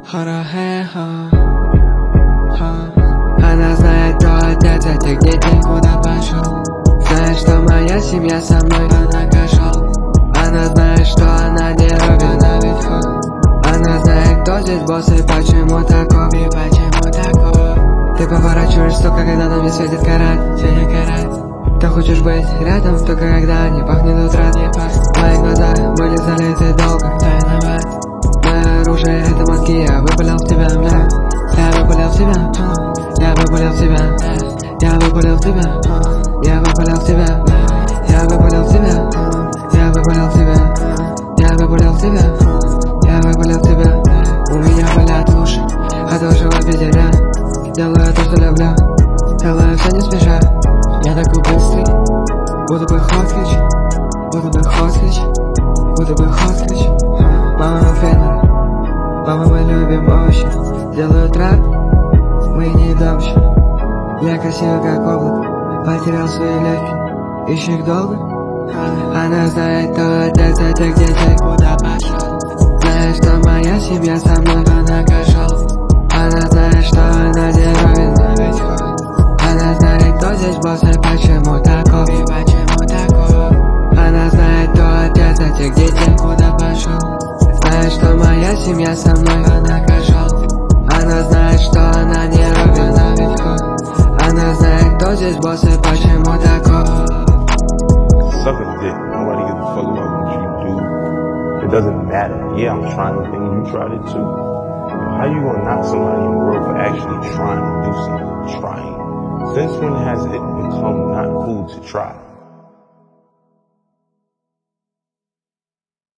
Она знает, кто отец этих детей, куда пошел. Знает, что моя семья со мной, она кошел. Она знает, что она не робит, она ведь ход. Она знает, кто здесь босс и почему таков, и почему таков. Ты поворачиваешь столько, когда на мне светит карат. Ты хочешь быть рядом, только когда не пахнет утра. Мои глаза были залиты долго, кто виноват? Мое оружие — это мозги, я выпалил в тебя, я выпалил в тебя, я выпалил в тебя, я выпалил в тебя, я выпалил в тебя, я выпалил в тебя, я выпалил в тебя, я выпалил в тебя, я выпалил в тебя. У меня болят уши от вашего безделья. Делаю то, что люблю, делаю все не спеша. Я такой быстрый, буду бы хоткич, буду бы хоткич, буду бы хоткич. Мама фенер, мама, мы любим очень. Делаю трэп, мы не идемщик. Я красивый как облако, потерял свои легкие, ищу их долго. Она знает, кто отец этих детей, куда пошел. Знает, что моя семья со мной, она кошел. Она знает, что она не ровен, но ведь ход. Она знает, кто здесь босс и почему таков, и почему таков. Она знает, кто отец этих детей, куда пошел. Знает, что моя семья со мной, она кошел. Она знает, что она не ровен, но ведь ход. Она знает, кто здесь босс и почему таков. Suck a dick. Nobody gives a fuck about what you do. It doesn't matter. Yeah, I'm trying the thing, you tried it too. How you gonna knock somebody in the world for actually trying to do something? Trying. Since when has it become not cool to try?